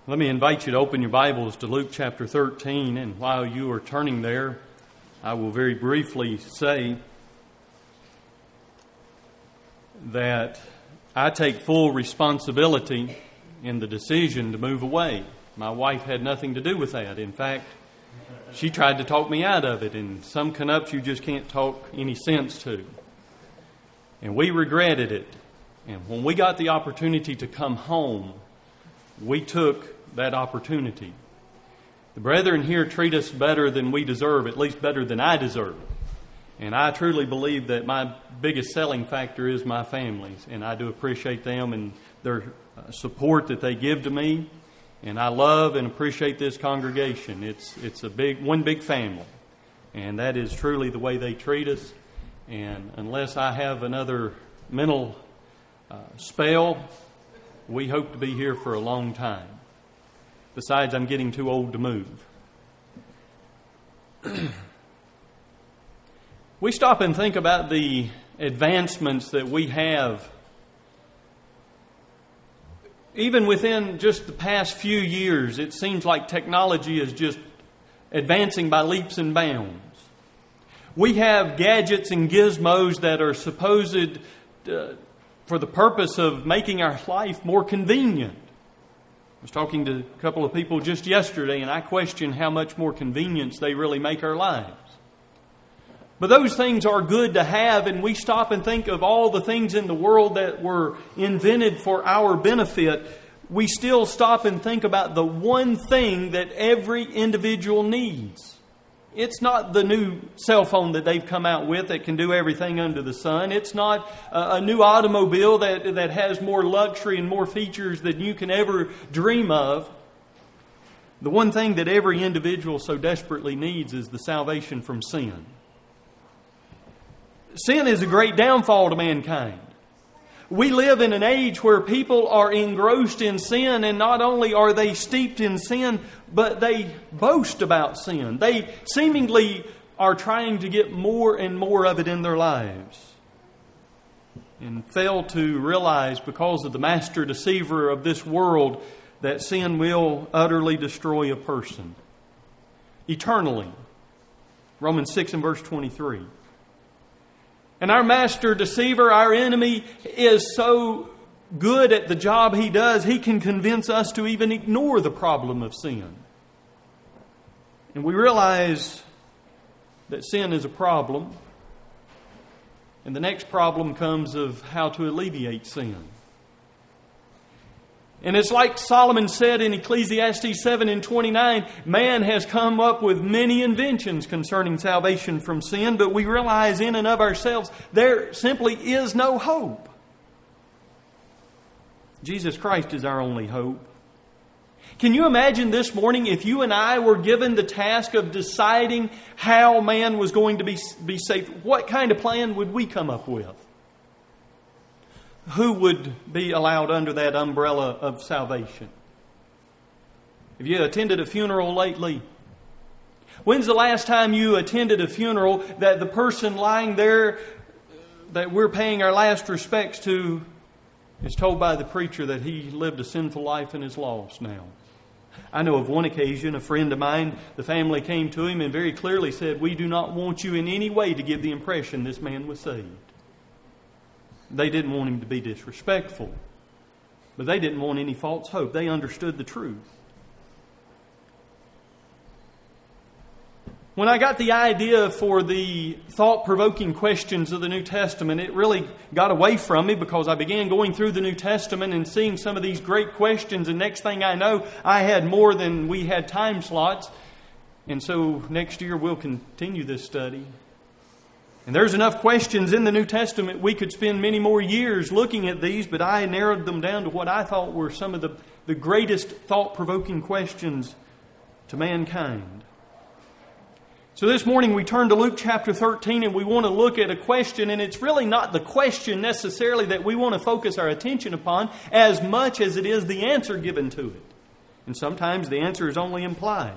Let me invite you to open your Bibles to Luke chapter 13, and while you are turning there, I will very briefly say that I take full responsibility in the decision to move away. My wife had nothing to do with that. In fact, she tried to talk me out of it, and some canups you just can't talk any sense to. And we regretted it. And when we got the opportunity to come home, we took that opportunity. The brethren here treat us better than we deserve, at least better than I deserve. And I truly believe that my biggest selling factor is my families. And I do appreciate them and their support that they give to me. And I love and appreciate this congregation. It's one big family. And that is truly the way they treat us. And unless I have another mental spell, we hope to be here for a long time. Besides, I'm getting too old to move. We stop and think about the advancements that we have. Even within just the past few years, it seems like technology is just advancing by leaps and bounds. We have gadgets and gizmos that are supposed for the purpose of making our life more convenient. I was talking to a couple of people just yesterday, and I question how much more convenience they really make our lives. But those things are good to have, and we stop and think of all the things in the world that were invented for our benefit. We still stop and think about the one thing that every individual needs. It's not the new cell phone that they've come out with that can do everything under the sun. It's not a new automobile that has more luxury and more features than you can ever dream of. The one thing that every individual so desperately needs is the salvation from sin. Sin is a great downfall to mankind. We live in an age where people are engrossed in sin, and not only are they steeped in sin, but they boast about sin. They seemingly are trying to get more and more of it in their lives, and fail to realize, because of the master deceiver of this world, that sin will utterly destroy a person eternally. Romans 6 and verse 23. And our master deceiver, our enemy, is so good at the job he does, he can convince us to even ignore the problem of sin. And we realize that sin is a problem. And the next problem comes of how to alleviate sin. And it's like Solomon said in Ecclesiastes 7 and 29, man has come up with many inventions concerning salvation from sin, but we realize in and of ourselves there simply is no hope. Jesus Christ is our only hope. Can you imagine this morning if you and I were given the task of deciding how man was going to be saved? What kind of plan would we come up with? Who would be allowed under that umbrella of salvation? Have you attended a funeral lately? When's the last time you attended a funeral that the person lying there that we're paying our last respects to is told by the preacher that he lived a sinful life and is lost now? I know of one occasion, a friend of mine, the family came to him and very clearly said, "We do not want you in any way to give the impression this man was saved." They didn't want him to be disrespectful, but they didn't want any false hope. They understood the truth. When I got the idea for the thought-provoking questions of the New Testament, it really got away from me because I began going through the New Testament and seeing some of these great questions, and next thing I know, I had more than we had time slots. And so next year we'll continue this study. And there's enough questions in the New Testament we could spend many more years looking at these, but I narrowed them down to what I thought were some of the greatest thought-provoking questions to mankind. So this morning we turn to Luke chapter 13 and we want to look at a question, and it's really not the question necessarily that we want to focus our attention upon as much as it is the answer given to it. And sometimes the answer is only implied.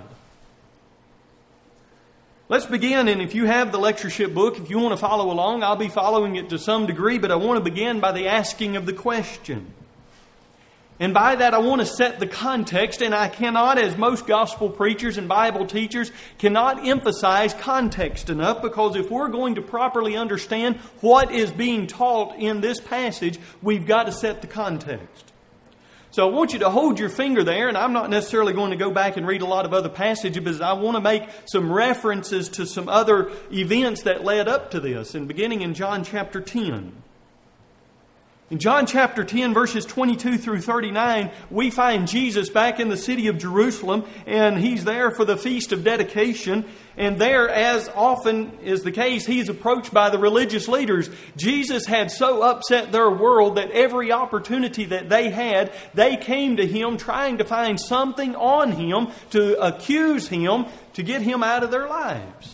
Let's begin, and if you have the lectureship book, if you want to follow along, I'll be following it to some degree, but I want to begin by the asking of the question. And by that I want to set the context, and I cannot, as most gospel preachers and Bible teachers, cannot emphasize context enough, because if we're going to properly understand what is being taught in this passage, we've got to set the context. So I want you to hold your finger there, and I'm not necessarily going to go back and read a lot of other passages, but I want to make some references to some other events that led up to this, and beginning in John chapter 10. In John chapter 10, verses 22 through 39, we find Jesus back in the city of Jerusalem, and He's there for the Feast of Dedication. And there, as often is the case, He's approached by the religious leaders. Jesus had so upset their world that every opportunity that they had, they came to Him trying to find something on Him, to accuse Him, to get Him out of their lives.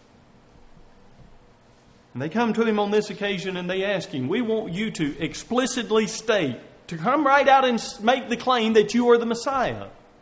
And they come to Him on this occasion and they ask Him, we want you to explicitly state, to come right out and make the claim that you are the Messiah.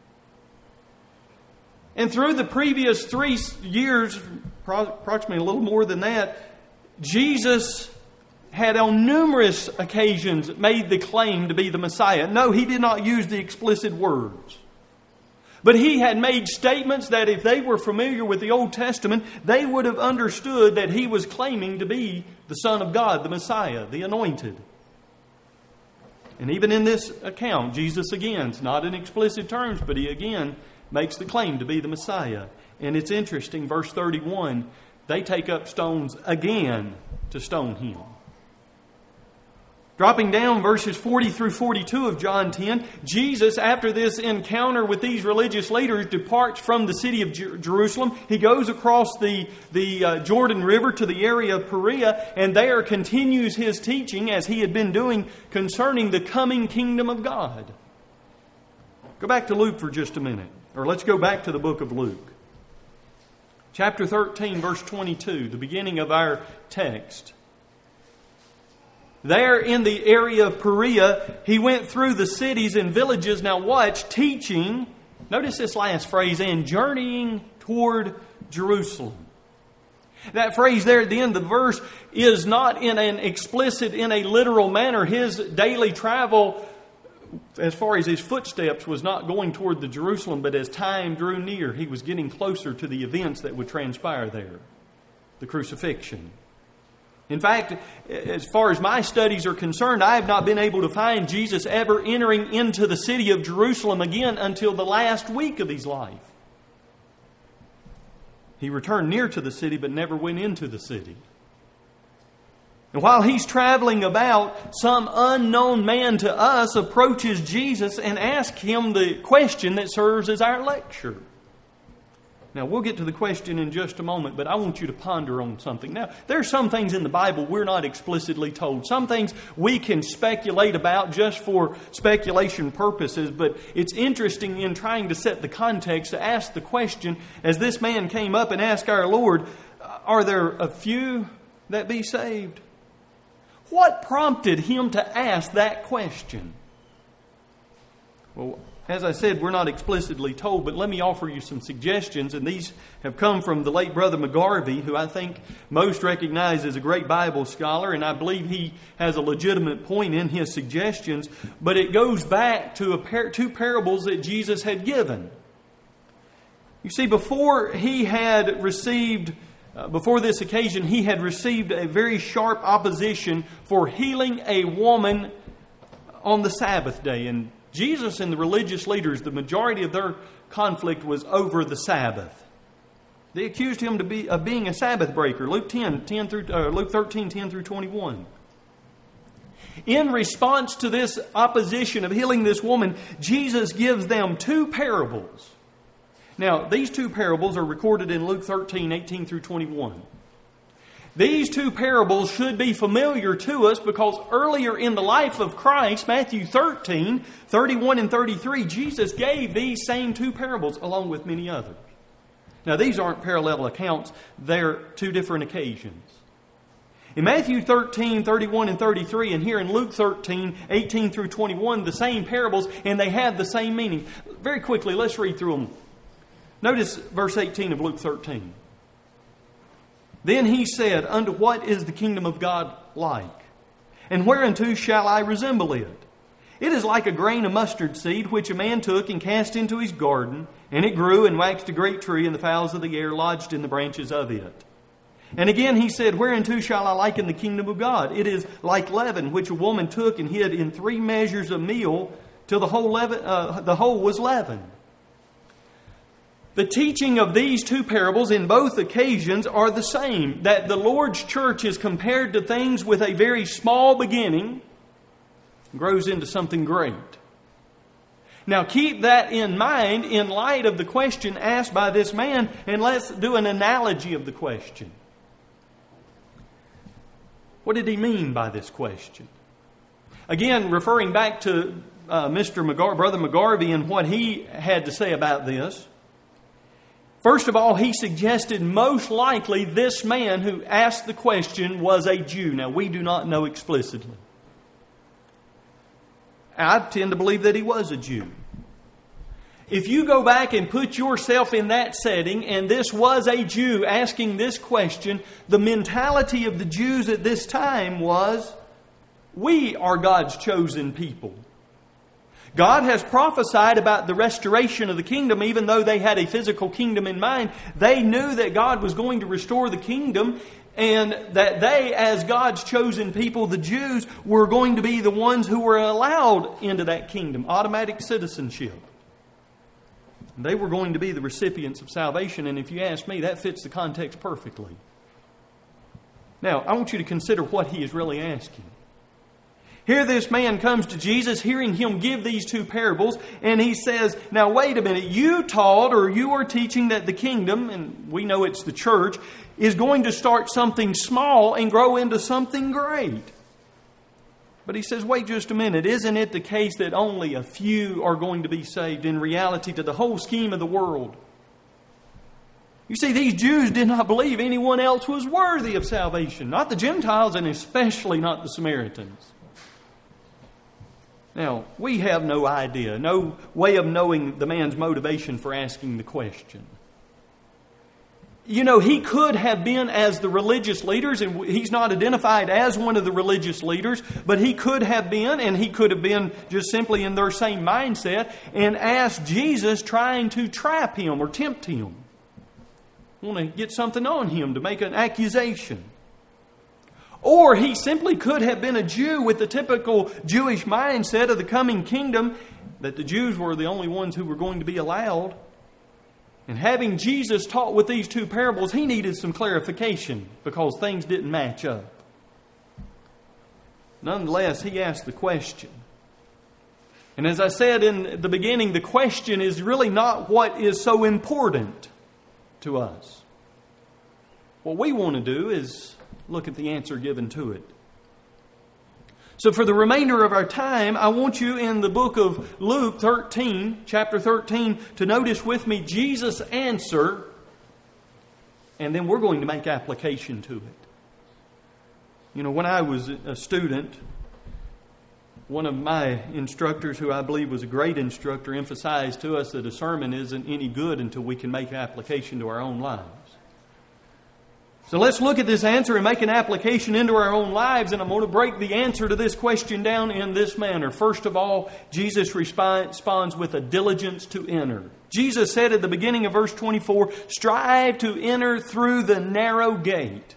And through the previous 3 years, approximately a little more than that, Jesus had on numerous occasions made the claim to be the Messiah. No, He did not use the explicit words. But He had made statements that if they were familiar with the Old Testament, they would have understood that He was claiming to be the Son of God, the Messiah, the Anointed. And even in this account, Jesus again, it's not in explicit terms, but He again makes the claim to be the Messiah. And it's interesting, verse 31, they take up stones again to stone Him. Dropping down verses 40 through 42 of John 10, Jesus, after this encounter with these religious leaders, departs from the city of Jerusalem. He goes across the Jordan River to the area of Perea, and there continues His teaching as He had been doing concerning the coming kingdom of God. Go back to Luke for just a minute, or let's go back to the book of Luke. Chapter 13, verse 22, the beginning of our text. There in the area of Perea, He went through the cities and villages, now watch, teaching, notice this last phrase, and journeying toward Jerusalem. That phrase there at the end of the verse is not in an explicit, in a literal manner. His daily travel, as far as His footsteps, was not going toward the Jerusalem, but as time drew near, He was getting closer to the events that would transpire there. The crucifixion. In fact, as far as my studies are concerned, I have not been able to find Jesus ever entering into the city of Jerusalem again until the last week of His life. He returned near to the city, but never went into the city. And while He's traveling about, some unknown man to us approaches Jesus and asks Him the question that serves as our lecture. Now, we'll get to the question in just a moment, but I want you to ponder on something. Now, there are some things in the Bible we're not explicitly told. Some things we can speculate about just for speculation purposes, but it's interesting in trying to set the context to ask the question, as this man came up and asked our Lord, are there a few that be saved? What prompted him to ask that question? Well, as I said, we're not explicitly told, but let me offer you some suggestions, and these have come from the late Brother McGarvey, who I think most recognize as a great Bible scholar, and I believe he has a legitimate point in his suggestions, but it goes back to two parables that Jesus had given. You see, before this occasion, He had received a very sharp opposition for healing a woman on the Sabbath day, and Jesus and the religious leaders, the majority of their conflict was over the Sabbath. They accused Him of being a Sabbath breaker. Luke 13, 10 through 21. In response to this opposition of healing this woman, Jesus gives them two parables. Now, these two parables are recorded in Luke 13, 18 through 21. These two parables should be familiar to us because earlier in the life of Christ, Matthew 13, 31 and 33, Jesus gave these same two parables along with many others. Now, these aren't parallel accounts. They're two different occasions. In Matthew 13, 31 and 33, and here in Luke 13, 18 through 21, the same parables, and they have the same meaning. Very quickly, let's read through them. Notice verse 18 of Luke 13. Then He said, unto what is the kingdom of God like? And whereunto shall I resemble it? It is like a grain of mustard seed, which a man took and cast into his garden, and it grew and waxed a great tree, and the fowls of the air lodged in the branches of it. And again he said, Whereunto shall I liken the kingdom of God? It is like leaven, which a woman took and hid in 3 measures of meal, till the whole was leavened. The teaching of these 2 parables in both occasions are the same, that the Lord's church is compared to things with a very small beginning, grows into something great. Now keep that in mind in light of the question asked by this man, and let's do an analogy of the question. What did he mean by this question? Again, referring back to Brother McGarvey and what he had to say about this. First of all, he suggested most likely this man who asked the question was a Jew. Now, we do not know explicitly. I tend to believe that he was a Jew. If you go back and put yourself in that setting, and this was a Jew asking this question, the mentality of the Jews at this time was, we are God's chosen people. God has prophesied about the restoration of the kingdom, even though they had a physical kingdom in mind. They knew that God was going to restore the kingdom, and that they, as God's chosen people, the Jews, were going to be the ones who were allowed into that kingdom, automatic citizenship. They were going to be the recipients of salvation, and if you ask me, that fits the context perfectly. Now, I want you to consider what he is really asking. Here this man comes to Jesus, hearing him give these 2 parables, and he says, now wait a minute, you taught or you are teaching that the kingdom, and we know it's the church, is going to start something small and grow into something great. But he says, wait just a minute, isn't it the case that only a few are going to be saved in reality to the whole scheme of the world? You see, these Jews did not believe anyone else was worthy of salvation, not the Gentiles and especially not the Samaritans. Now, we have no idea, no way of knowing the man's motivation for asking the question. You know, he could have been as the religious leaders, and he's not identified as one of the religious leaders, but he could have been, and he could have been just simply in their same mindset, and asked Jesus trying to trap him or tempt him. Want to get something on him to make an accusation. Or he simply could have been a Jew with the typical Jewish mindset of the coming kingdom, that the Jews were the only ones who were going to be allowed. And having Jesus taught with these 2 parables, he needed some clarification because things didn't match up. Nonetheless, he asked the question. And as I said in the beginning, the question is really not what is so important to us. What we want to do is look at the answer given to it. So for the remainder of our time, I want you in the book of Luke 13, chapter 13, to notice with me Jesus' answer, and then we're going to make application to it. You know, when I was a student, one of my instructors, who I believe was a great instructor, emphasized to us that a sermon isn't any good until we can make application to our own lives. So let's look at this answer and make an application into our own lives. And I'm going to break the answer to this question down in this manner. First of all, Jesus responds with a diligence to enter. Jesus said at the beginning of verse 24, strive to enter through the narrow gate.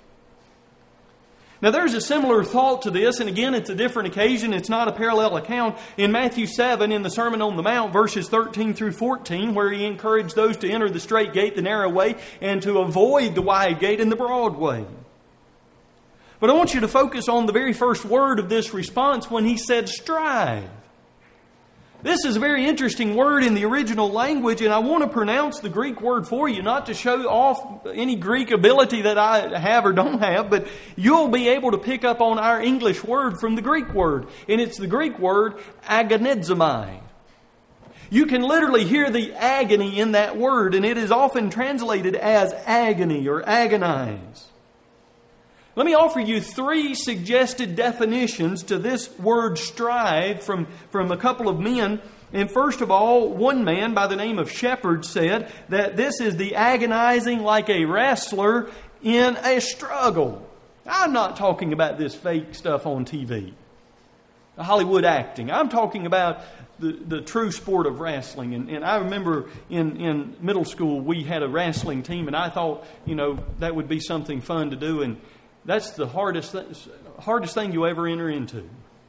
Now there's a similar thought to this, and again it's a different occasion, it's not a parallel account. In Matthew 7, in the Sermon on the Mount, verses 13 through 14, where he encouraged those to enter the straight gate, the narrow way, and to avoid the wide gate and the broad way. But I want you to focus on the very first word of this response when he said strive. This is a very interesting word in the original language, and I want to pronounce the Greek word for you, not to show off any Greek ability that I have or don't have, but you'll be able to pick up on our English word from the Greek word, and it's the Greek word agonizomai. You can literally hear the agony in that word, and it is often translated as agony or agonize. Let me offer you 3 suggested definitions to this word strive from a couple of men. And first of all, one man by the name of Shepherd said that this is the agonizing like a wrestler in a struggle. I'm not talking about this fake stuff on TV. Hollywood acting. I'm talking about the true sport of wrestling. And I remember in middle school we had a wrestling team, and I thought, that would be something fun to do. And that's the hardest thing you ever enter into.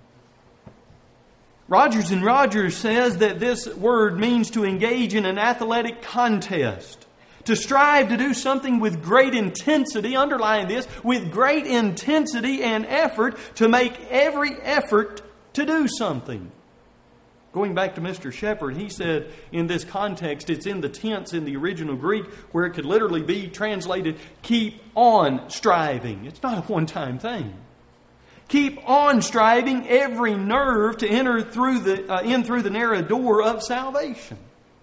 Rogers and Rogers says that this word means to engage in an athletic contest, to strive to do something with great intensity, underline this, with great intensity and effort, to make every effort to do something. Going back to Mr. Shepherd, he said in this context, it's in the tense in the original Greek where it could literally be translated, keep on striving. It's not a one-time thing. Keep on striving every nerve to enter through the narrow door of salvation.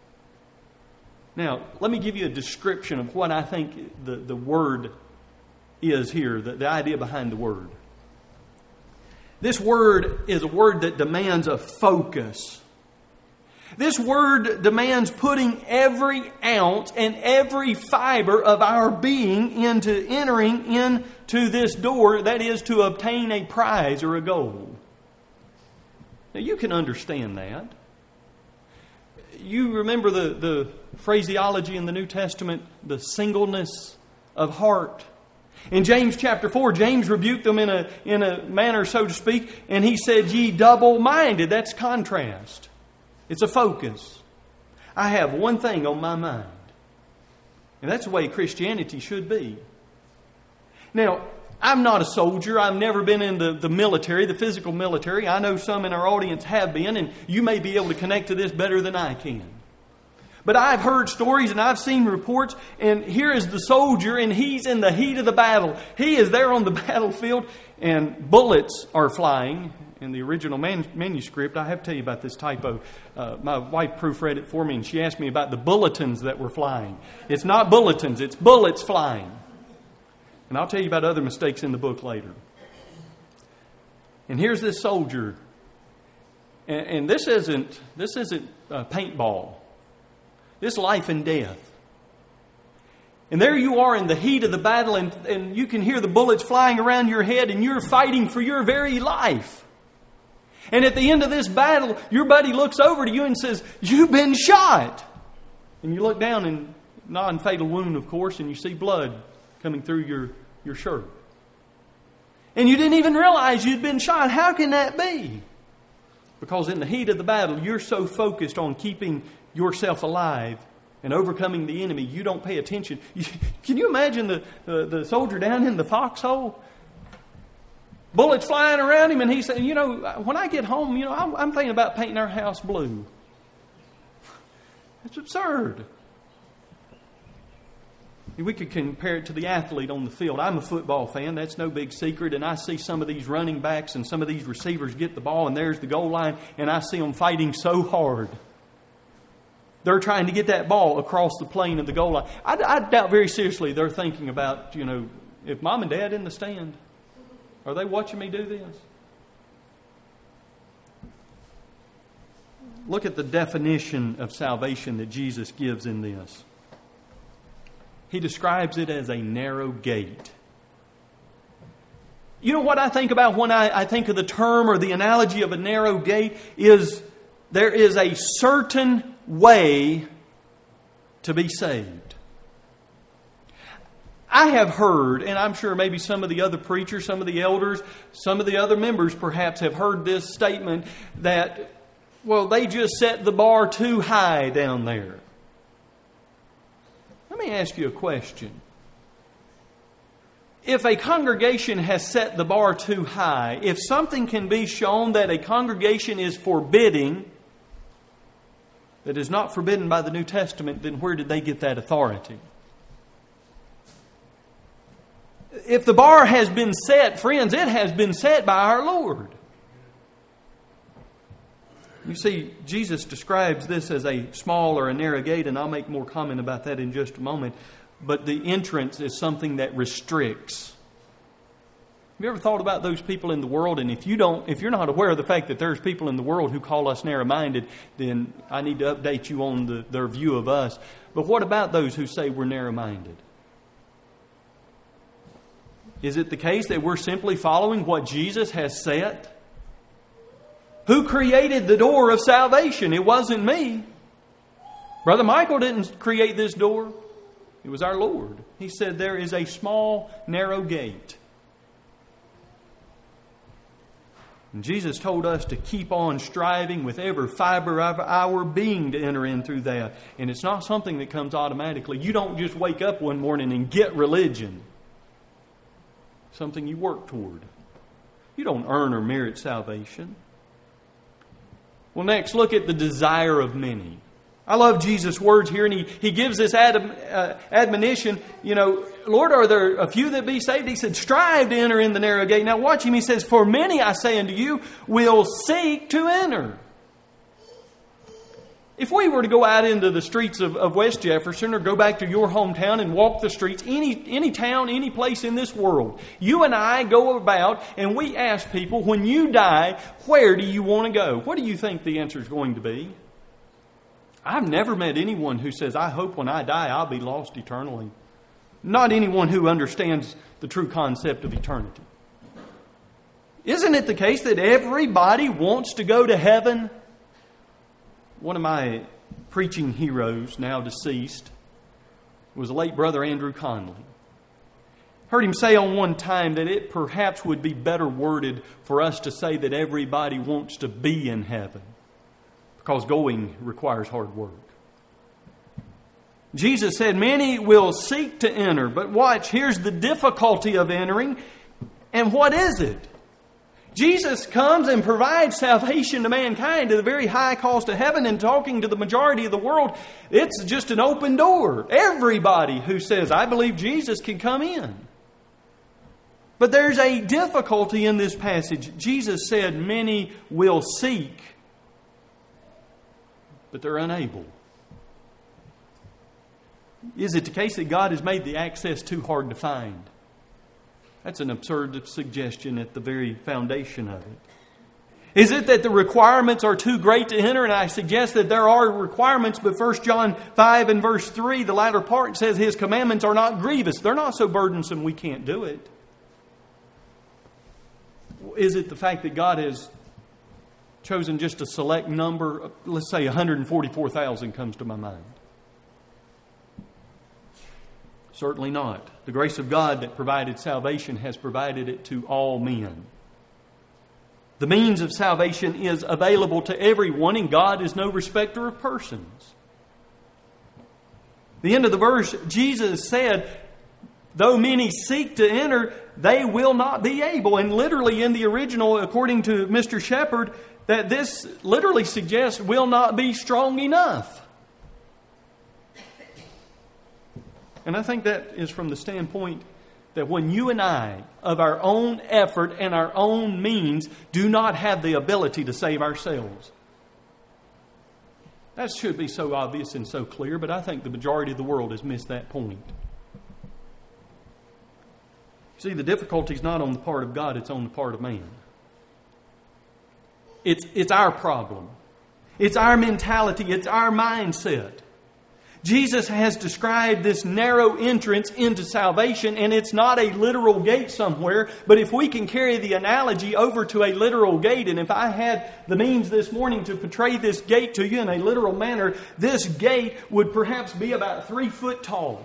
Now, let me give you a description of what I think the word is here, the idea behind the word. This word is a word that demands a focus. This word demands putting every ounce and every fiber of our being into entering into this door, that is, to obtain a prize or a goal. Now, you can understand that. You remember the phraseology in the New Testament, the singleness of heart. In James chapter 4, James rebuked them in a manner, so to speak, and he said, ye double-minded. That's contrast. It's a focus. I have one thing on my mind. And that's the way Christianity should be. Now, I'm not a soldier. I've never been in the military, the physical military. I know some in our audience have been, and you may be able to connect to this better than I can. But I've heard stories and I've seen reports, and here is the soldier, and he's in the heat of the battle. He is there on the battlefield, and bullets are flying. In the original manuscript, I have to tell you about this typo. My wife proofread it for me, and she asked me about the bulletins that were flying. It's not bulletins, it's bullets flying. And I'll tell you about other mistakes in the book later. And here's this soldier. And this isn't paintball. This is life and death. And there you are in the heat of the battle, and you can hear the bullets flying around your head, and you're fighting for your very life. And at the end of this battle, your buddy looks over to you and says, you've been shot. And you look down, and non-fatal wound, of course, and you see blood coming through your shirt. And you didn't even realize you'd been shot. How can that be? Because in the heat of the battle, you're so focused on keeping yourself alive and overcoming the enemy, you don't pay attention. Can you imagine the soldier down in the foxhole? Bullets flying around him, and he's saying, when I get home, I'm thinking about painting our house blue. It's absurd. We could compare it to the athlete on the field. I'm a football fan. That's no big secret. And I see some of these running backs and some of these receivers get the ball, and there's the goal line, and I see them fighting so hard. They're trying to get that ball across the plane of the goal line. I doubt very seriously they're thinking about, if mom and dad in the stand, are they watching me do this? Look at the definition of salvation that Jesus gives in this. He describes it as a narrow gate. You know what I think about when I think of the term or the analogy of a narrow gate is there is a certain way to be saved. I have heard, and I'm sure maybe some of the other preachers, some of the elders, some of the other members perhaps have heard this statement that, they just set the bar too high down there. Let me ask you a question. If a congregation has set the bar too high, if something can be shown that a congregation is forbidding, that is not forbidden by the New Testament, then where did they get that authority? If the bar has been set, friends, it has been set by our Lord. You see, Jesus describes this as a small or a narrow gate, and I'll make more comment about that in just a moment. But the entrance is something that restricts. Have you ever thought about those people in the world? And if you're not aware of the fact that there's people in the world who call us narrow-minded, then I need to update you on their view of us. But what about those who say we're narrow-minded? Is it the case that we're simply following what Jesus has set? Who created the door of salvation? It wasn't me. Brother Michael didn't create this door. It was our Lord. He said there is a small, narrow gate. And Jesus told us to keep on striving with every fiber of our being to enter in through that. And it's not something that comes automatically. You don't just wake up one morning and get religion. Something you work toward. You don't earn or merit salvation. Well, next, look at the desire of many. I love Jesus' words here, and he gives this admonition. Lord, are there a few that be saved? He said, strive to enter in the narrow gate. Now watch him. He says, for many, I say unto you, will seek to enter. If we were to go out into the streets of West Jefferson or go back to your hometown and walk the streets, any town, any place in this world, you and I go about and we ask people, when you die, where do you want to go? What do you think the answer is going to be? I've never met anyone who says, I hope when I die I'll be lost eternally. Not anyone who understands the true concept of eternity. Isn't it the case that everybody wants to go to heaven? One of my preaching heroes, now deceased, was the late Brother Andrew Conley. Heard him say on one time that it perhaps would be better worded for us to say that everybody wants to be in heaven, because going requires hard work. Jesus said, many will seek to enter, but watch, here's the difficulty of entering. And what is it? Jesus comes and provides salvation to mankind at the very high cost of heaven, and talking to the majority of the world, it's just an open door. Everybody who says, I believe Jesus, can come in. But there's a difficulty in this passage. Jesus said, many will seek, but they're unable. Is it the case that God has made the access too hard to find? That's an absurd suggestion at the very foundation of it. Is it that the requirements are too great to enter? And I suggest that there are requirements, but 1 John 5 and verse 3, the latter part says His commandments are not grievous. They're not so burdensome we can't do it. Is it the fact that God has chosen just a select number? Let's say 144,000 comes to my mind. Certainly not. The grace of God that provided salvation has provided it to all men. The means of salvation is available to everyone, and God is no respecter of persons. The end of the verse, Jesus said, though many seek to enter, they will not be able. And literally in the original, according to Mr. Shepherd, that this literally suggests will not be strong enough. And I think that is from the standpoint that when you and I, of our own effort and our own means, do not have the ability to save ourselves. That should be so obvious and so clear, but I think the majority of the world has missed that point. See, the difficulty is not on the part of God, it's on the part of man. It's our problem. It's our mentality. It's our mindset. Jesus has described this narrow entrance into salvation, and it's not a literal gate somewhere, but if we can carry the analogy over to a literal gate, and if I had the means this morning to portray this gate to you in a literal manner, this gate would perhaps be about 3 foot tall.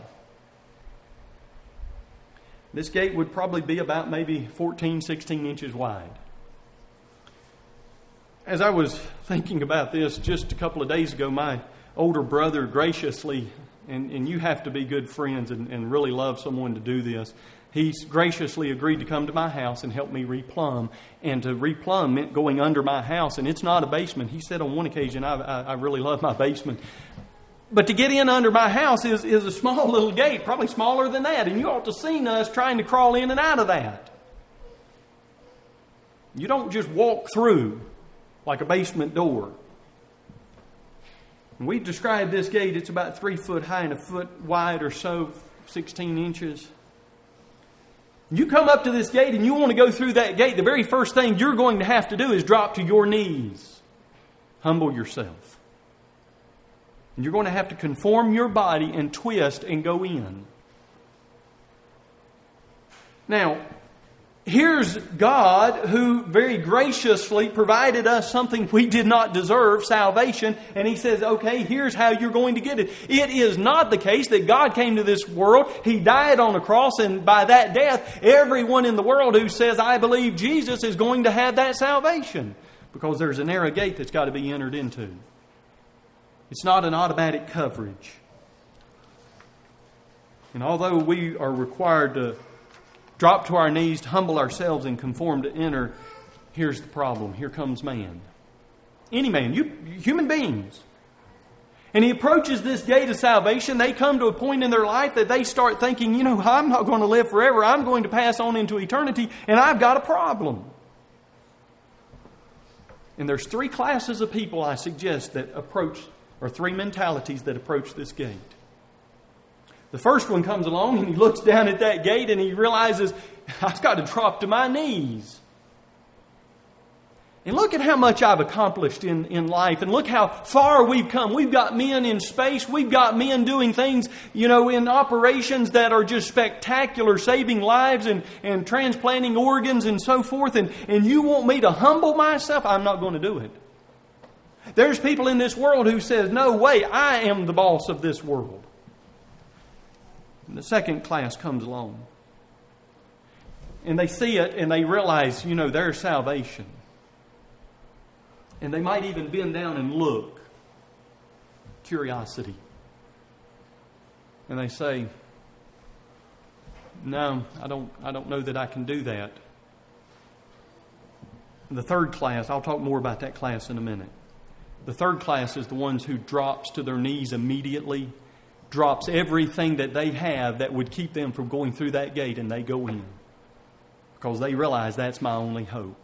This gate would probably be about maybe 14, 16 inches wide. As I was thinking about this just a couple of days ago, my older brother graciously, and you have to be good friends and really love someone to do this, he's graciously agreed to come to my house and help me replumb. And to replumb meant going under my house, and it's not a basement. He said on one occasion, I really love my basement. But to get in under my house is a small little gate, probably smaller than that. And you ought to have seen us trying to crawl in and out of that. You don't just walk through like a basement door. And we've described this gate, it's about 3 foot high and a foot wide or so, 16 inches. You come up to this gate and you want to go through that gate, the very first thing you're going to have to do is drop to your knees. Humble yourself. And you're going to have to conform your body and twist and go in. Now, here's God who very graciously provided us something we did not deserve, salvation, and He says, okay, here's how you're going to get it. It is not the case that God came to this world, He died on a cross, and by that death, everyone in the world who says, I believe Jesus, is going to have that salvation. Because there's a narrow gate that's got to be entered into. It's not an automatic coverage. And although we are required to drop to our knees, to humble ourselves and conform to enter, here's the problem. Here comes man. Any man, human beings. And he approaches this gate of salvation. They come to a point in their life that they start thinking, I'm not going to live forever. I'm going to pass on into eternity, and I've got a problem. And there's three classes of people, I suggest, that approach, or three mentalities that approach this gate. The first one comes along and he looks down at that gate and he realizes, I've got to drop to my knees. And look at how much I've accomplished in life. And look how far we've come. We've got men in space. We've got men doing things, in operations that are just spectacular, saving lives and transplanting organs and so forth. And you want me to humble myself? I'm not going to do it. There's people in this world who says, no way, I am the boss of this world. And the second class comes along. And they see it and they realize, there's salvation. And they might even bend down and look. Curiosity. And they say, no, I don't know that I can do that. And the third class, I'll talk more about that class in a minute. The third class is the ones who drops to their knees immediately, drops everything that they have that would keep them from going through that gate, and they go in. Because they realize that's my only hope.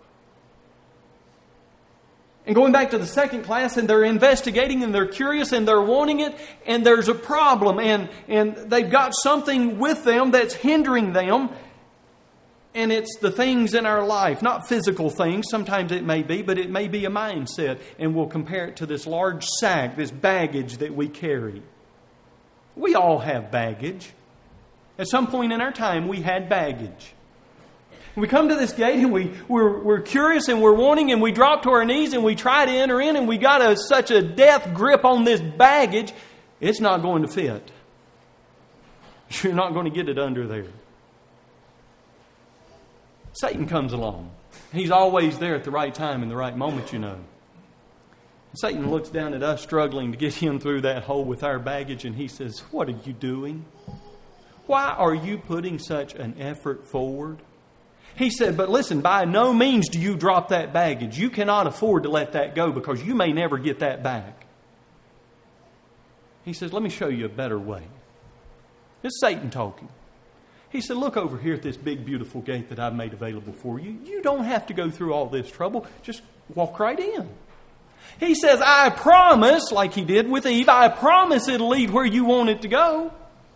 And going back to the second class, and they're investigating, and they're curious, and they're wanting it, and there's a problem, and they've got something with them that's hindering them, and it's the things in our life, not physical things, sometimes it may be, but it may be a mindset, and we'll compare it to this large sack, this baggage that we carry. We all have baggage. At some point in our time, we had baggage. We come to this gate and we're curious and we're wanting, and we drop to our knees and we try to enter in, and we got such a death grip on this baggage, it's not going to fit. You're not going to get it under there. Satan comes along. He's always there at the right time and the right moment, Satan looks down at us struggling to get him through that hole with our baggage, and he says, what are you doing? Why are you putting such an effort forward? He said, but listen, by no means do you drop that baggage. You cannot afford to let that go because you may never get that back. He says, let me show you a better way. It's Satan talking. He said, look over here at this big, beautiful gate that I've made available for you. You don't have to go through all this trouble. Just walk right in. He says, I promise, like he did with Eve, I promise it'll lead where you want it to go.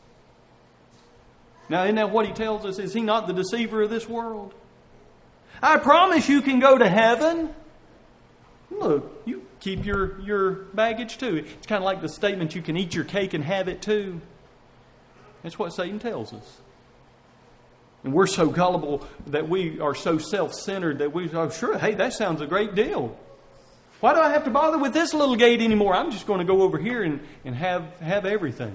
Now, isn't that what he tells us? Is he not the deceiver of this world? I promise you can go to heaven. Look, you keep your baggage too. It's kind of like the statement, you can eat your cake and have it too. That's what Satan tells us. And we're so gullible that we are so self-centered that we go, sure, hey, that sounds a great deal. Why do I have to bother with this little gate anymore? I'm just going to go over here and have everything.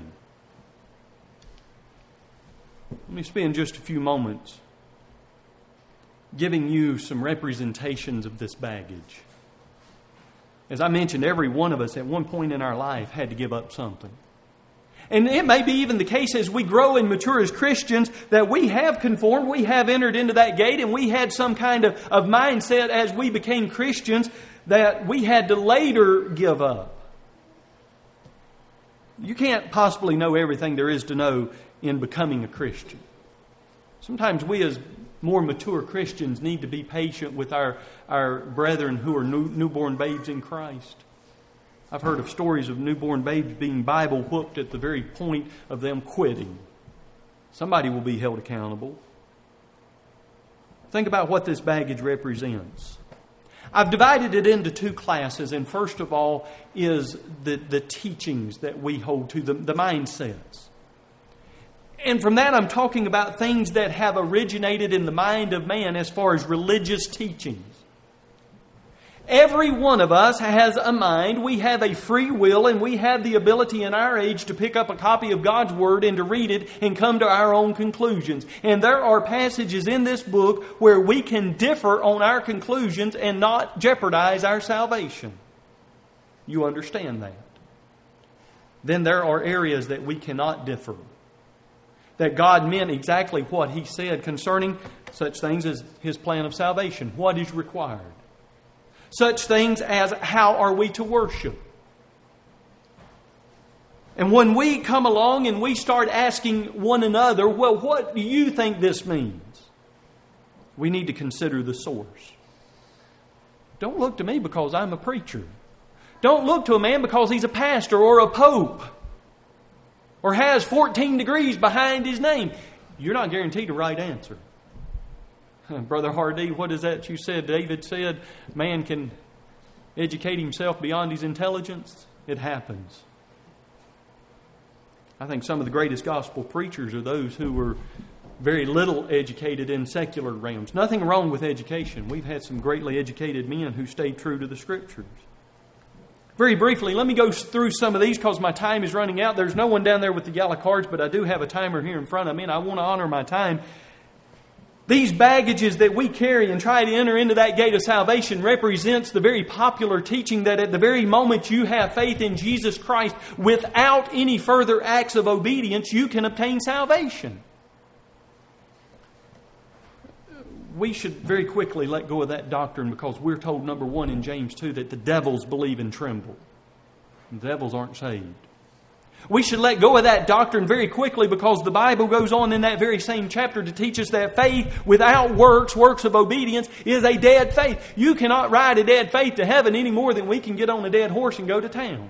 Let me spend just a few moments giving you some representations of this baggage. As I mentioned, every one of us at one point in our life had to give up something. And it may be even the case as we grow and mature as Christians that we have conformed, we have entered into that gate, and we had some kind of mindset as we became Christians that we had to later give up. You can't possibly know everything there is to know in becoming a Christian. Sometimes we as more mature Christians need to be patient with our brethren who are newborn babes in Christ. I've heard of stories of newborn babes being Bible whooped at the very point of them quitting. Somebody will be held accountable. Think about what this baggage represents. I've divided it into two classes, and first of all is the teachings that we hold to, the mindsets. And from that I'm talking about things that have originated in the mind of man as far as religious teachings. Every one of us has a mind, we have a free will, and we have the ability in our age to pick up a copy of God's Word and to read it and come to our own conclusions. And there are passages in this book where we can differ on our conclusions and not jeopardize our salvation. You understand that? Then there are areas that we cannot differ. That God meant exactly what He said concerning such things as His plan of salvation. What is required? Such things as how are we to worship? And when we come along and we start asking one another, well, what do you think this means? We need to consider the source. Don't look to me because I'm a preacher. Don't look to a man because he's a pastor or a pope or has 14 degrees behind his name. You're not guaranteed a right answer. Brother Hardy, what is that you said? David said, man can educate himself beyond his intelligence. It happens. I think some of the greatest gospel preachers are those who were very little educated in secular realms. Nothing wrong with education. We've had some greatly educated men who stayed true to the Scriptures. Very briefly, let me go through some of these because my time is running out. There's no one down there with the yellow cards, but I do have a timer here in front of me, and I want to honor my time. These baggages that we carry and try to enter into that gate of salvation represents the very popular teaching that at the very moment you have faith in Jesus Christ, without any further acts of obedience, you can obtain salvation. We should very quickly let go of that doctrine because we're told, number one, in James 2, that the devils believe and tremble. The devils aren't saved. We should let go of that doctrine very quickly because the Bible goes on in that very same chapter to teach us that faith without works of obedience, is a dead faith. You cannot ride a dead faith to heaven any more than we can get on a dead horse and go to town.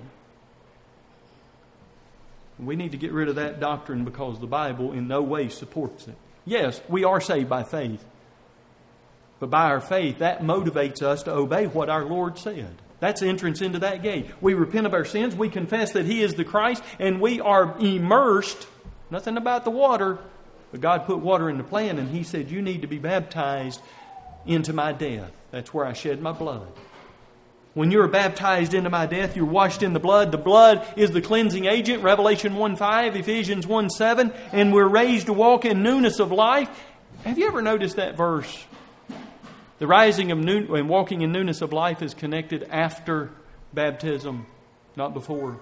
We need to get rid of that doctrine because the Bible in no way supports it. Yes, we are saved by faith. But by our faith, that motivates us to obey what our Lord said. That's entrance into that gate. We repent of our sins, we confess that He is the Christ, and we are immersed. Nothing about the water, but God put water in the plan, and He said, you need to be baptized into my death. That's where I shed my blood. When you're baptized into my death, you're washed in the blood. The blood is the cleansing agent, Revelation 1:5, Ephesians 1:7, and we're raised to walk in newness of life. Have you ever noticed that verse? The rising of new and walking in newness of life is connected after baptism, not before.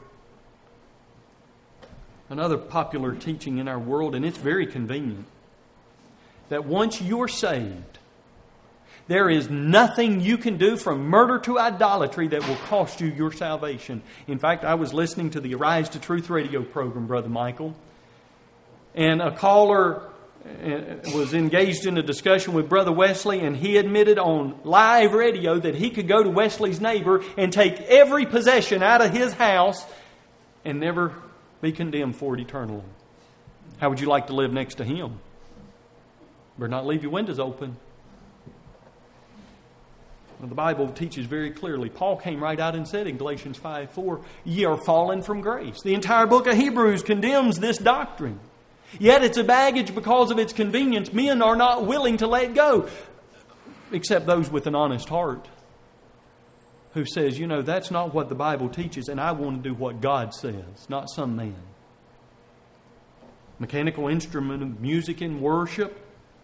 Another popular teaching in our world, and it's very convenient, that once you're saved, there is nothing you can do from murder to idolatry that will cost you your salvation. In fact, I was listening to the Arise to Truth radio program, Brother Michael, and a caller was engaged in a discussion with Brother Wesley, and he admitted on live radio that he could go to Wesley's neighbor and take every possession out of his house and never be condemned for it eternally. How would you like to live next to him? Better not leave your windows open. Well, the Bible teaches very clearly. Paul came right out and said in Galatians 5:4, ye are fallen from grace. The entire book of Hebrews condemns this doctrine. Yet it's a baggage because of its convenience. Men are not willing to let go, except those with an honest heart who says, you know, that's not what the Bible teaches, and I want to do what God says, not some man. Mechanical instrument of music and worship.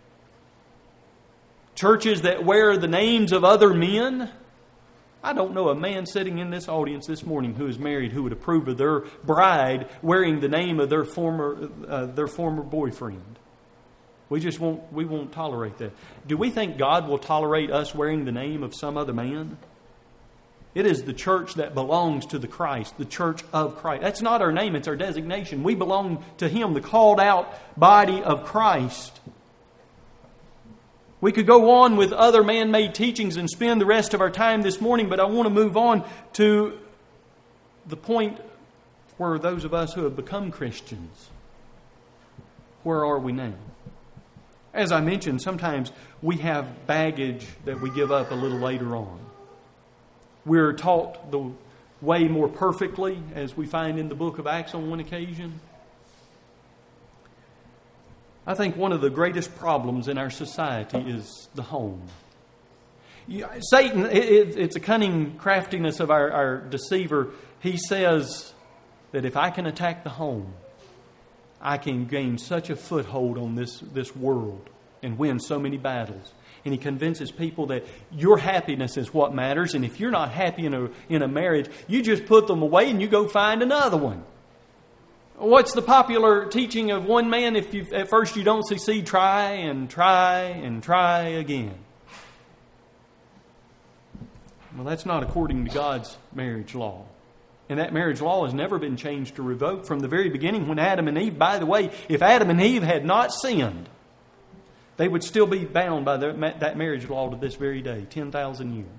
Churches that wear the names of other men. I don't know a man sitting in this audience this morning who is married who would approve of their bride wearing the name of their former boyfriend. We won't tolerate that. Do we think God will tolerate us wearing the name of some other man? It is the church that belongs to the Christ, the church of Christ. That's not our name, it's our designation. We belong to Him, the called out body of Christ. We could go on with other man-made teachings and spend the rest of our time this morning, but I want to move on to the point where those of us who have become Christians, where are we now? As I mentioned, sometimes we have baggage that we give up a little later on. We're taught the way more perfectly, as we find in the book of Acts on one occasion. I think one of the greatest problems in our society is the home. Satan, it's a cunning craftiness of our deceiver. He says that if I can attack the home, I can gain such a foothold on this world and win so many battles. And he convinces people that your happiness is what matters. And if you're not happy in a marriage, you just put them away and you go find another one. What's the popular teaching of one man? If at first you don't succeed, try and try and try again. Well, that's not according to God's marriage law. And that marriage law has never been changed or revoked from the very beginning when Adam and Eve, by the way, if Adam and Eve had not sinned, they would still be bound by that marriage law to this very day, 10,000 years.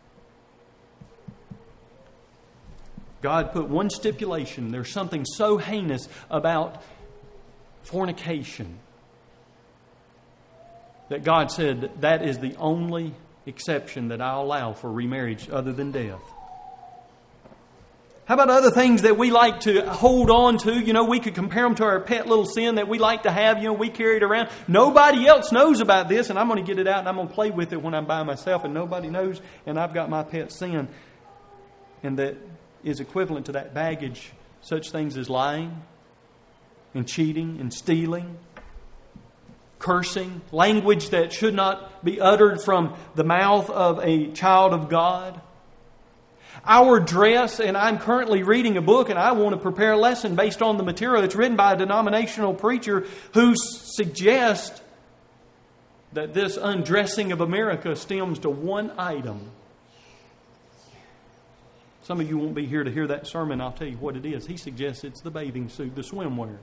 God put one stipulation. There's something so heinous about fornication that God said that is the only exception that I'll allow for remarriage other than death. How about other things that we like to hold on to? We could compare them to our pet little sin that we like to have. We carry it around. Nobody else knows about this, and I'm going to get it out and I'm going to play with it when I'm by myself, and nobody knows, and I've got my pet sin. And that is equivalent to that baggage, such things as lying and cheating and stealing, cursing, language that should not be uttered from the mouth of a child of God. Our dress, and I'm currently reading a book and I want to prepare a lesson based on the material that's written by a denominational preacher who suggests that this undressing of America stems to one item. Some of you won't be here to hear that sermon. I'll tell you what it is. He suggests it's the bathing suit, the swimwear.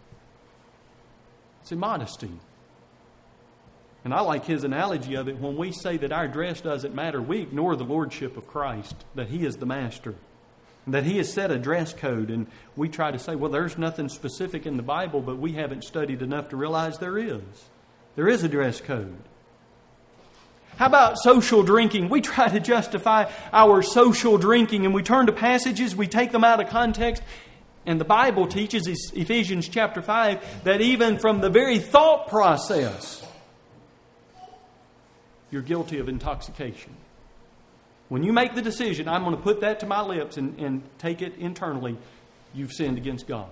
It's immodesty. And I like his analogy of it. When we say that our dress doesn't matter, we ignore the lordship of Christ, that He is the master, and that He has set a dress code. And we try to say, well, there's nothing specific in the Bible, but we haven't studied enough to realize there is. There is a dress code. How about social drinking? We try to justify our social drinking, and we turn to passages, we take them out of context. And the Bible teaches, Ephesians chapter 5, that even from the very thought process, you're guilty of intoxication. When you make the decision, I'm going to put that to my lips and take it internally, you've sinned against God.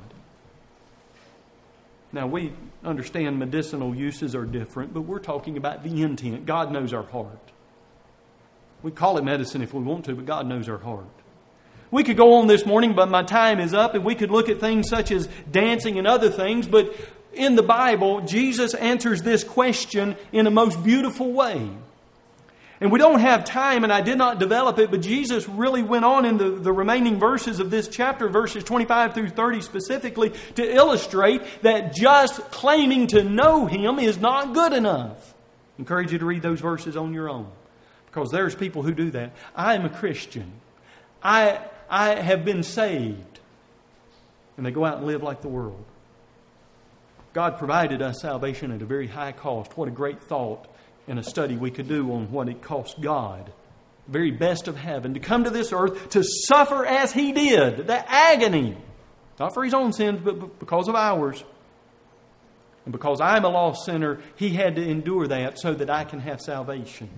Now, we understand medicinal uses are different, but we're talking about the intent. God knows our heart. We call it medicine if we want to, but God knows our heart. We could go on this morning, but my time is up, and we could look at things such as dancing and other things, but in the Bible, Jesus answers this question in a most beautiful way. And we don't have time, and I did not develop it, but Jesus really went on in the remaining verses of this chapter, verses 25 through 30 specifically, to illustrate that just claiming to know Him is not good enough. I encourage you to read those verses on your own, because there's people who do that. I am a Christian. I have been saved. And they go out and live like the world. God provided us salvation at a very high cost. What a great thought and a study we could do on what it cost God, the very best of heaven, to come to this earth to suffer as He did, the agony, not for His own sins, but because of ours. And because I'm a lost sinner, He had to endure that so that I can have salvation.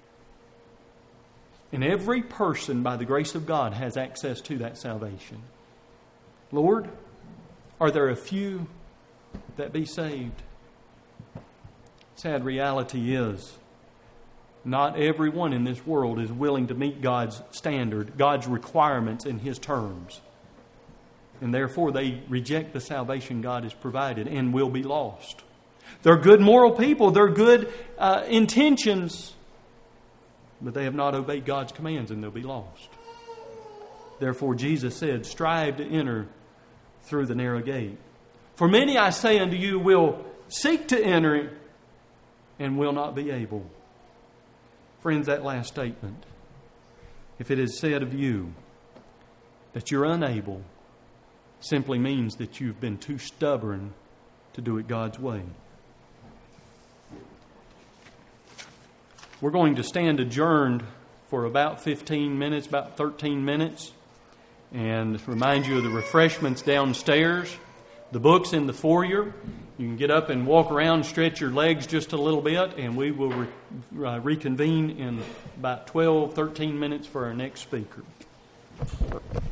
And every person, by the grace of God, has access to that salvation. Lord, are there a few that be saved? Sad reality is, not everyone in this world is willing to meet God's standard, God's requirements in His terms. And therefore they reject the salvation God has provided and will be lost. They're good moral people, they're good intentions, but they have not obeyed God's commands and they'll be lost. Therefore Jesus said, strive to enter through the narrow gate. For many, I say unto you, will seek to enter and will not be able. Friends, that last statement, if it is said of you that you're unable, simply means that you've been too stubborn to do it God's way. We're going to stand adjourned for about 15 minutes, about 13 minutes, and remind you of the refreshments downstairs, the books in the foyer. You can get up and walk around, stretch your legs just a little bit, and we will reconvene in about 12, 13 minutes for our next speaker.